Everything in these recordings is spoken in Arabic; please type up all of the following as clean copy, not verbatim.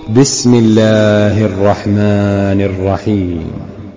بسم الله الرحمن الرحيم.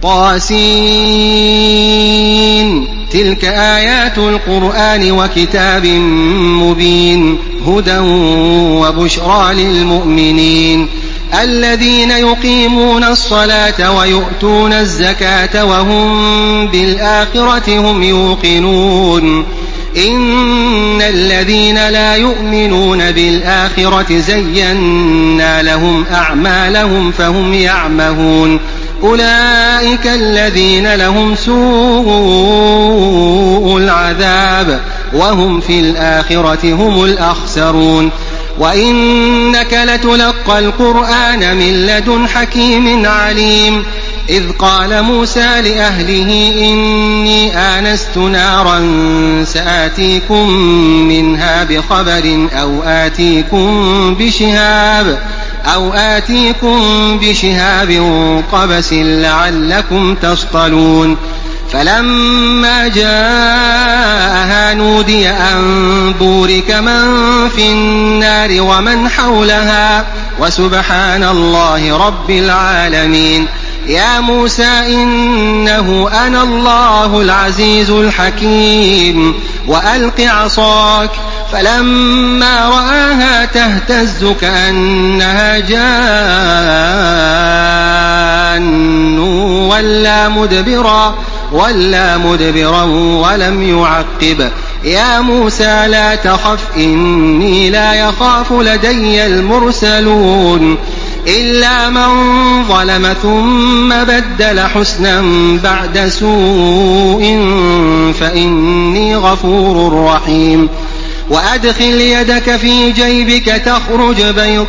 طاسين. تلك آيات القرآن وكتاب مبين هدى وبشرى للمؤمنين الذين يقيمون الصلاة ويؤتون الزكاة وهم بالآخرة هم يوقنون. إن الذين لا يؤمنون بالآخرة زينا لهم أعمالهم فهم يعمهون. أولئك الذين لهم سوء العذاب وهم في الآخرة هم الأخسرون. وإنك لتلقى القرآن من لدن حكيم عليم. إذ قال موسى لأهله إني آنست نارا سآتيكم منها بخبر أو آتيكم بشهاب قبس لعلكم تصطلون. فلما جاءها نودي أن بورك من في النار ومن حولها وسبحان الله رب العالمين. يا موسى إنه أنا الله العزيز الحكيم وألق عصاك. فلما رآها تهتز كأنها جان ولا مدبرا ولم يعقب. يا موسى لا تخف إني لا يخاف لدي المرسلون. إلا من ظلم ثم بدل حسنا بعد سوء فإني غفور رحيم. وأدخل يدك في جيبك تخرج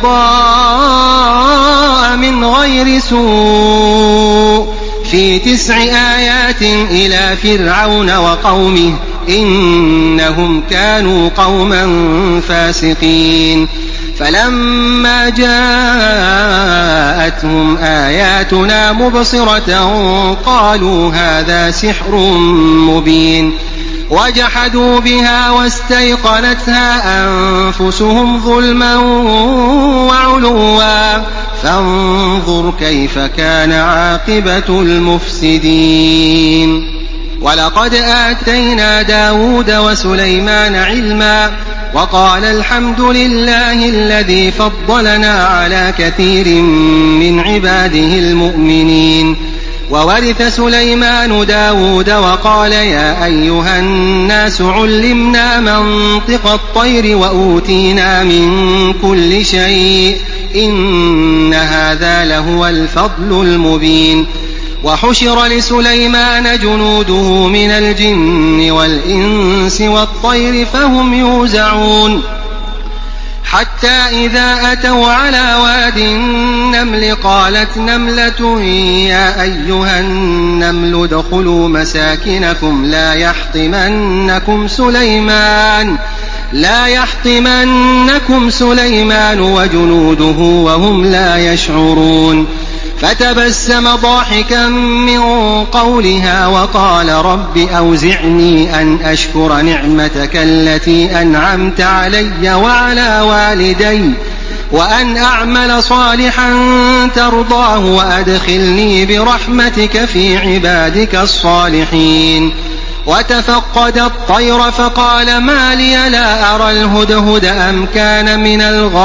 بيضاء من غير سوء في 9 آيات إلى فرعون وقومه إنهم كانوا قوما فاسقين. فلما جاءتهم آياتنا مبصرة قالوا هذا سحر مبين. وجحدوا بها واستيقنتها أنفسهم ظلما وعلوا فانظر كيف كان عاقبة المفسدين. ولقد آتينا داود وسليمان علما وقال الحمد لله الذي فضلنا على كثير من عباده المؤمنين. وورث سليمان داود وقال يا أيها الناس علمنا منطق الطير وأوتينا من كل شيء إن هذا لهو الفضل المبين. وحشر لسليمان جنوده من الجن والإنس والطير فهم يوزعون. حتى إذا أتوا على واد النمل قالت نملة يا أيها النمل ادخلوا مساكنكم لا يحطمنكم سليمان وجنوده وهم لا يشعرون. فتبسم ضاحكا من قولها وقال رب أوزعني أن أشكر نعمتك التي أنعمت علي وعلى والدي وأن أعمل صالحا ترضاه وأدخلني برحمتك في عبادك الصالحين. وتفقد الطير فقال ما لي لا أرى الهدهد أم كان من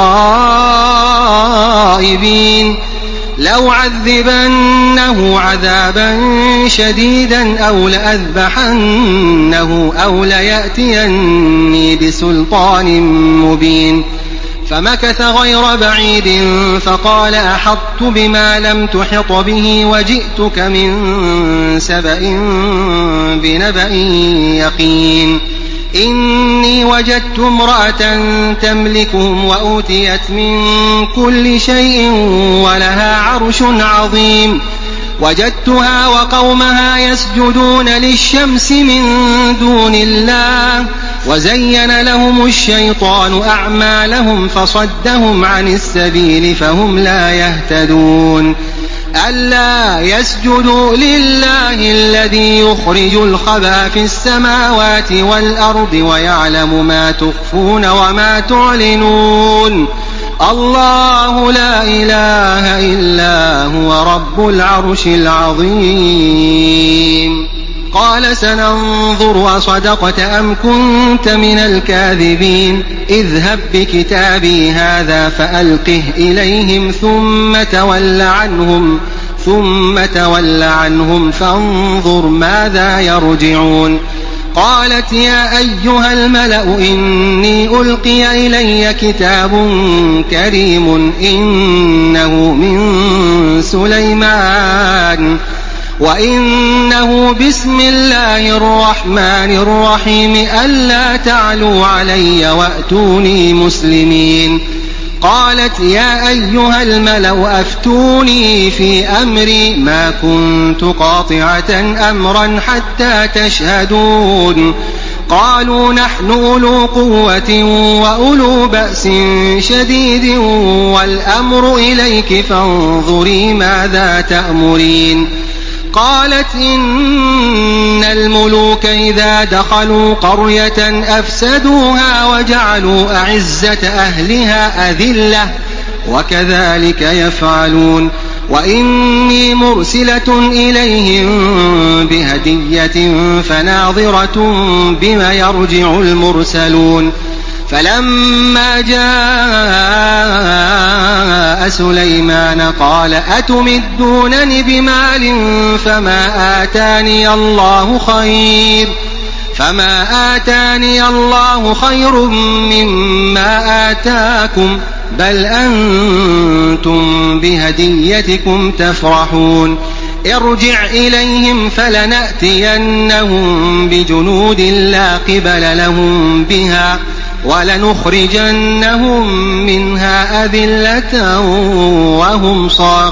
الغائبين لو عذبنه عذابا شديدا أو لأذبحنه أو ليأتيني بسلطان مبين. فمكث غير بعيد فقال أحطت بما لم تحط به وجئتك من سبأ بنبأ يقين. إني وجدت امرأة تملكهم وأوتيت من كل شيء ولها عرش عظيم. وجدتها وقومها يسجدون للشمس من دون الله وزين لهم الشيطان أعمالهم فصدهم عن السبيل فهم لا يهتدون. ألا يسجدوا لله الذي يخرج الخبأ في السماوات والأرض ويعلم ما تخفون وما تعلنون الله لا إله إلا هو رب العرش العظيم. قال سننظر أصدقت أم كنت من الكاذبين اذهب بكتابي هذا فألقه إليهم ثم تول عنهم فانظر ماذا يرجعون. قالت يا أيها الملأ إني ألقي إلي كتاب كريم إنه من سليمان وإنه بسم الله الرحمن الرحيم ألا تعلوا علي وأتوني مسلمين. قالت يا أيها الملأ أفتوني في أمري ما كنت قاطعة أمرا حتى تشهدون. قالوا نحن أولو قوة وأولو بأس شديد والأمر إليك فانظري ماذا تأمرين. قالت إن الملوك إذا دخلوا قرية أفسدوها وجعلوا أعزة أهلها أذلة وكذلك يفعلون. وإني مرسلة إليهم بهدية فناظرة بما يرجع المرسلون. فلما جاء سليمان قال أتمدونني بمال فما آتاني الله خير مما آتاكم بل أنتم بهديتكم تفرحون. ارجع إليهم فلنأتينهم بجنود لا قبل لهم بها ولنخرجنهم منها أذلة وهم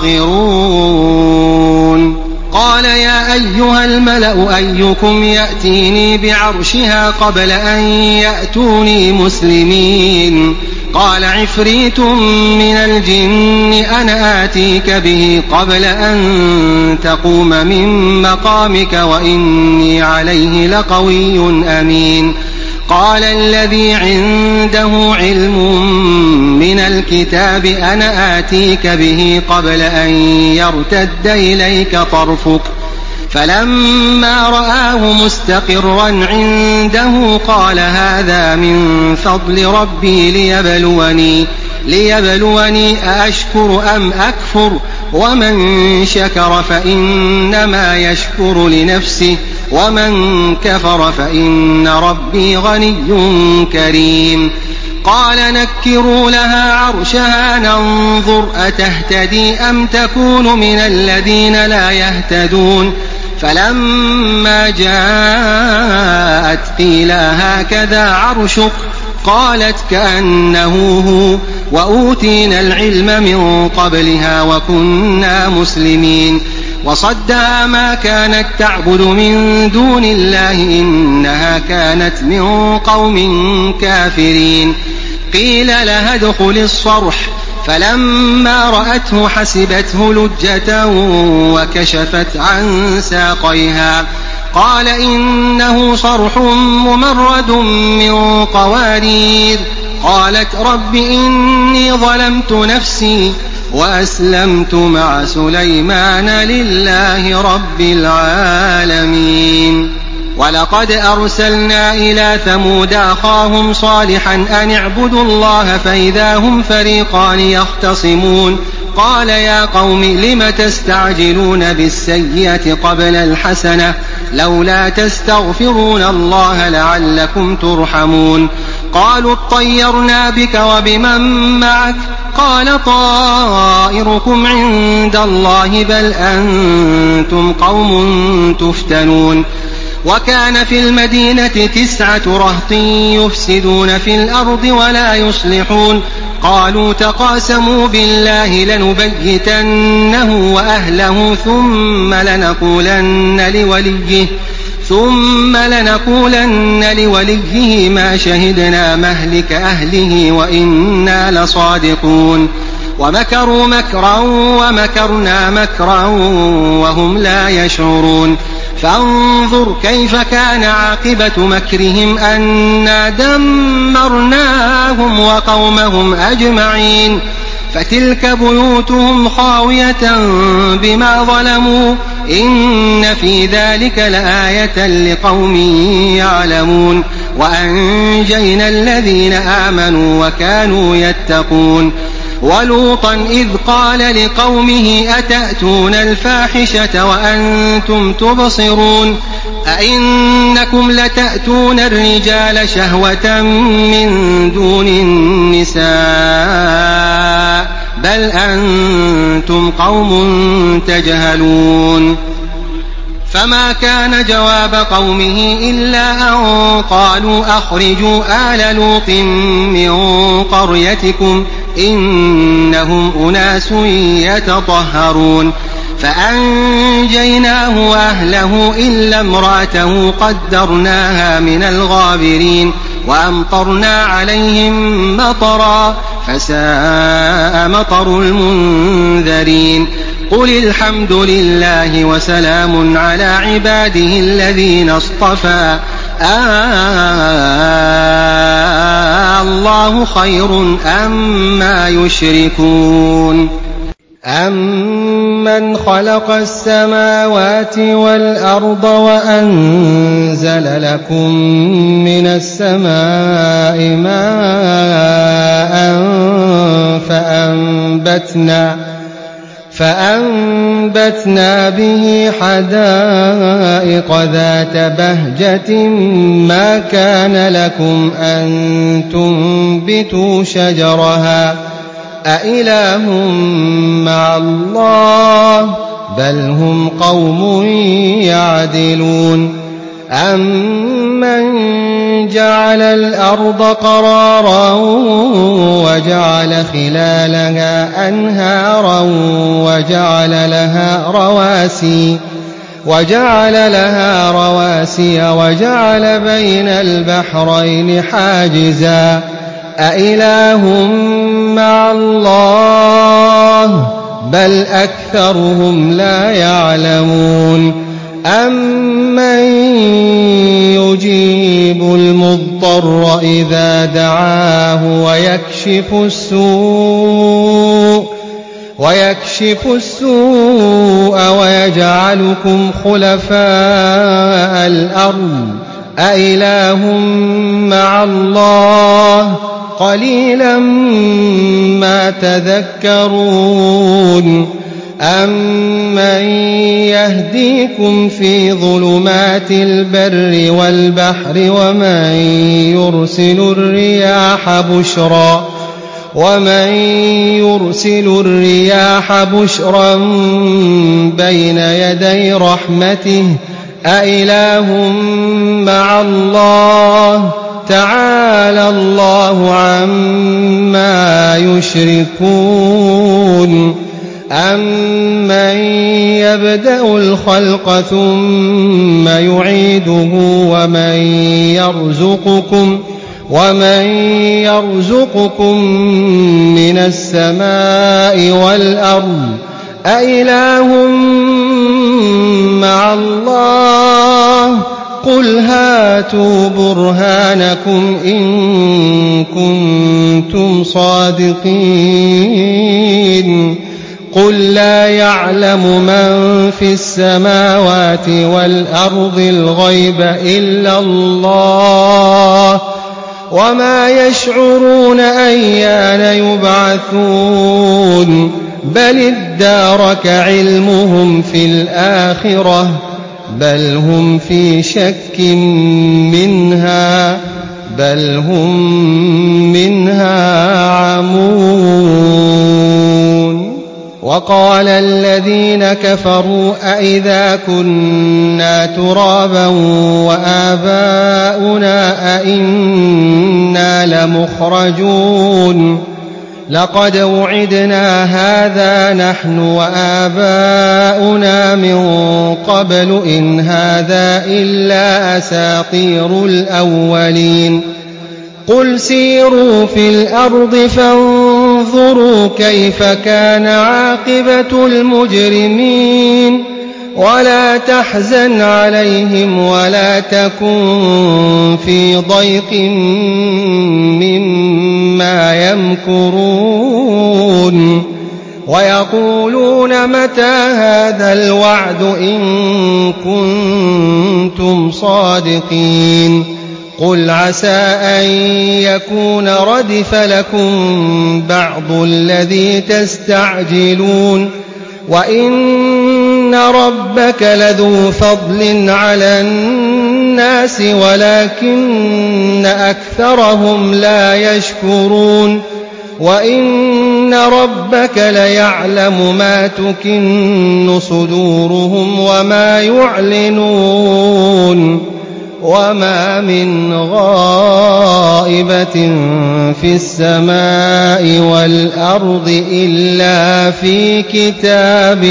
صاغرون. قال يا أيها الملأ أيكم يأتيني بعرشها قبل أن يأتوني مسلمين. قال عفريت من الجن أنا آتيك به قبل أن تقوم من مقامك وإني عليه لقوي أمين. قال الذي عنده علم من الكتاب أنا آتيك به قبل أن يرتد إليك طرفك. فلما رآه مستقرا عنده قال هذا من فضل ربي ليبلوني أأشكر أم أكفر ومن شكر فإنما يشكر لنفسه ومن كفر فإن ربي غني كريم. قال نكروا لها عرشها ننظر أتهتدي أم تكون من الذين لا يهتدون. فلما جاءت قيل هكذا عرشك قالت كأنه هو وأوتينا العلم من قبلها وكنا مسلمين. وصدها ما كانت تعبد من دون الله إنها كانت من قوم كافرين. قيل لها ادخل الصرح فلما رأته حسبته لجة وكشفت عن ساقيها. قال إنه صرح ممرد من قوارير. قالت رب إني ظلمت نفسي وأسلمت مع سليمان لله رب العالمين. ولقد أرسلنا إلى ثمود أخاهم صالحا أن اعبدوا الله فإذا هم فريقان يختصمون. قال يا قوم لم تستعجلون بالسيئة قبل الحسنة لولا تستغفرون الله لعلكم ترحمون. قالوا اطيرنا بك وبمن معك قال طائركم عند الله بل أنتم قوم تفتنون. وكان في المدينة 9 رهط يفسدون في الأرض ولا يصلحون. قالوا تقاسموا بالله لنبيتنه وأهله ثم لنقولن لوليه ما شهدنا مهلك أهله وإنا لصادقون. ومكروا مكرا ومكرنا مكرا وهم لا يشعرون. فانظر كيف كان عاقبة مكرهم أنا دمرناهم وقومهم أجمعين فتلك بيوتهم خاوية بما ظلموا إن في ذلك لآية لقوم يعلمون وأنجينا الذين آمنوا وكانوا يتقون ولوطا إذ قال لقومه أتأتون الفاحشة وأنتم تبصرون أئنكم لتأتون الرجال شهوة من دون النساء بل أنتم قوم تجهلون فما كان جواب قومه إلا أن قالوا أخرجوا آل لوط من قريتكم إنهم أناس يتطهرون فأنجيناه وأهله إلا امرأته قدرناها من الغابرين وأمطرنا عليهم مطرا فساء مطر المنذرين قل الحمد لله وسلام على عباده الذين اصطفى الله خير أما يشركون أمن خلق السماوات والأرض وأنزل لكم من السماء ماء فأنبتنا به حدائق ذات بهجة ما كان لكم أن تنبتوا شجرها أإله مع الله بل هم قوم يعدلون أمن جعل الأرض قرارا وجعل خلالها أنهارا وجعل لها رواسي وجعل بين البحرين حاجزا أإله مع الله بل أكثرهم لا يعلمون أمن يجيب المضطر إذا دعاه ويكشف السوء ويجعلكم خلفاء الأرض أإله مع الله قليلا ما تذكرون أمن يهديكم في ظلمات البر والبحر ومن يرسل الرياح بشرا بين يدي رحمته أإله مع الله تعالى الله عما يشركون أمن يبدأ الخلق ثم يعيده ومن يرزقكم من السماء والأرض أإله مع الله قل هاتوا برهانكم إن كنتم صادقين قل لا يعلم من في السماوات والأرض الغيب إلا الله وما يشعرون أيان يبعثون بل ادارك علمهم في الآخرة بل هم في شك منها بل هم منها عمون وقال الذين كفروا أئذا كنا ترابا وآباؤنا أئنا لمخرجون لقد وعدنا هذا نحن وآباؤنا من قبل إن هذا إلا أساطير الأولين قل سيروا في الأرض فانظروا كيف كان عاقبة المجرمين ولا تحزن عليهم ولا تكن في ضيق مما يمكرون ويقولون متى هذا الوعد إن كنتم صادقين قل عسى أن يكون ردف لكم بعض الذي تستعجلون وإن ربك لذو فضل على الناس ولكن أكثرهم لا يشكرون وإن ربك ليعلم ما تكن صدورهم وما يعلنون وما من غائبة في السماء والأرض إلا في كتاب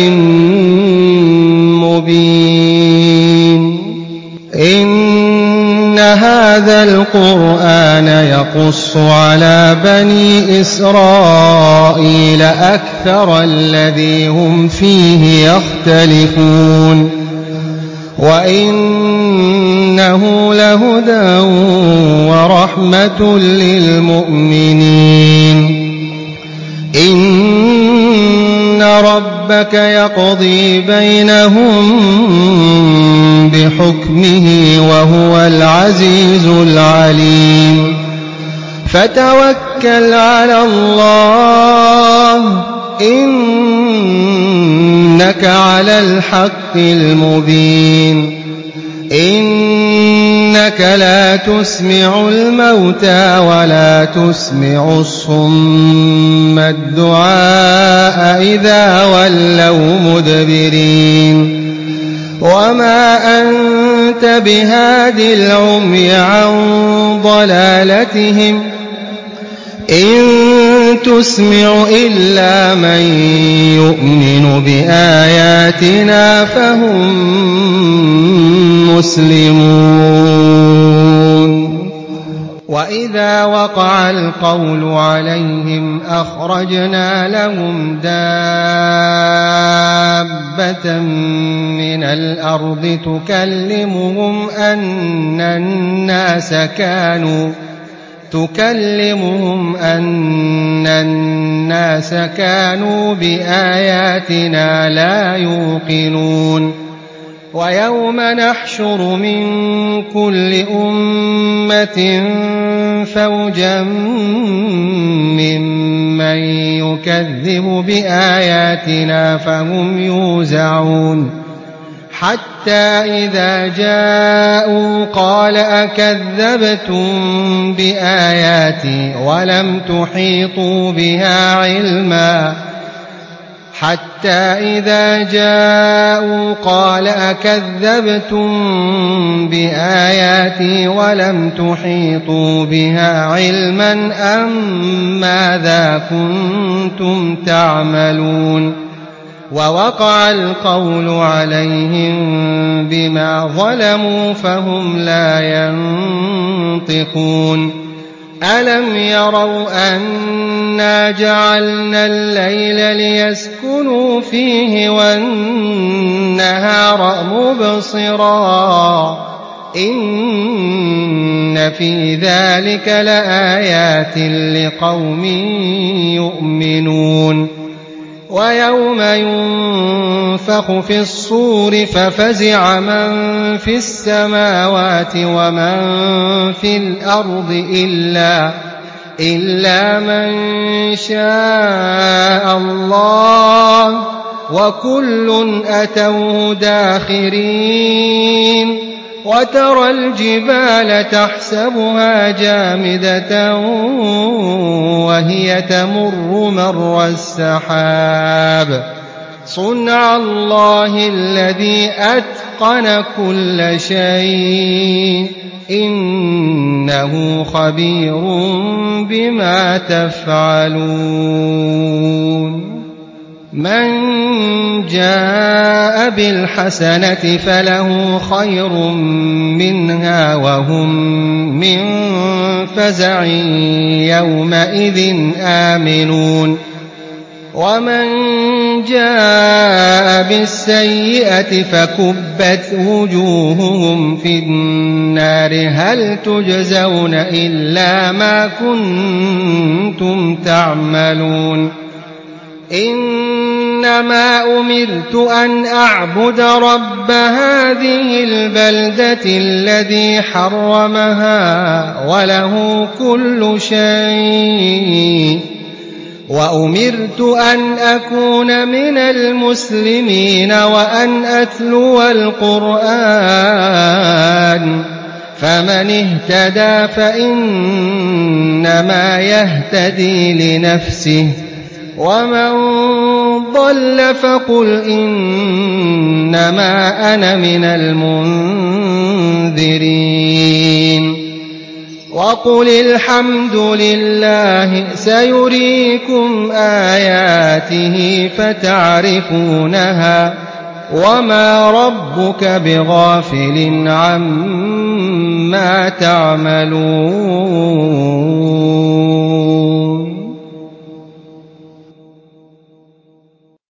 مبين إن هذا القرآن يقص على بني إسرائيل أكثر الذي هم فيه يختلفون وإنه لهدى ورحمة للمؤمنين إن ربك يقضي بينهم بحكمه وهو العزيز العليم فتوكل على الله إنك على الحق المبين إنك لا تسمع الموتى ولا تسمع الصم الدعاء إذا ولوا مدبرين وما أنت بهاد العمي عن ضلالتهم إن تسمع إلا من يؤمن بآياتنا فهم مسلمون وإذا وقع القول عليهم أخرجنا لهم دابة من الأرض تكلمهم أن الناس كانوا بآياتنا لا يوقنون ويوم نحشر من كل أمة فوجا ممن يكذب بآياتنا فهم يوزعون حتى إذا جاءوا قال أكذبتم بآياتي ولم تحيطوا بها علما أم ماذا كنتم تعملون ووقع القول عليهم بما ظلموا فهم لا ينطقون ألم يروا أنا جعلنا الليل ليسكنوا فيه والنهار مبصرا إن في ذلك لآيات لقوم يؤمنون ويوم ينفخ في الصور ففزع من في السماوات ومن في الأرض إلا من شاء الله وكل أتوه داخرين وترى الجبال تحسبها جامدة وهي تمر مر السحاب صنع الله الذي أتقن كل شيء إنه خبير بما تفعلون من جاء بالحسنة فله خير منها وهم من فزع يومئذ آمنون ومن جاء بالسيئة فكبت وجوههم في النار هل تجزون إلا ما كنتم تعملون إنما أمرت أن أعبد رب هذه البلدة الذي حرمها وله كل شيء وأمرت أن أكون من المسلمين وأن أتلو القرآن فمن اهتدى فإنما يهتدي لنفسه ومن ضل فقل إنما أنا من المنذرين وقل الحمد لله سيريكم آياته فتعرفونها وما ربك بغافل عما تعملون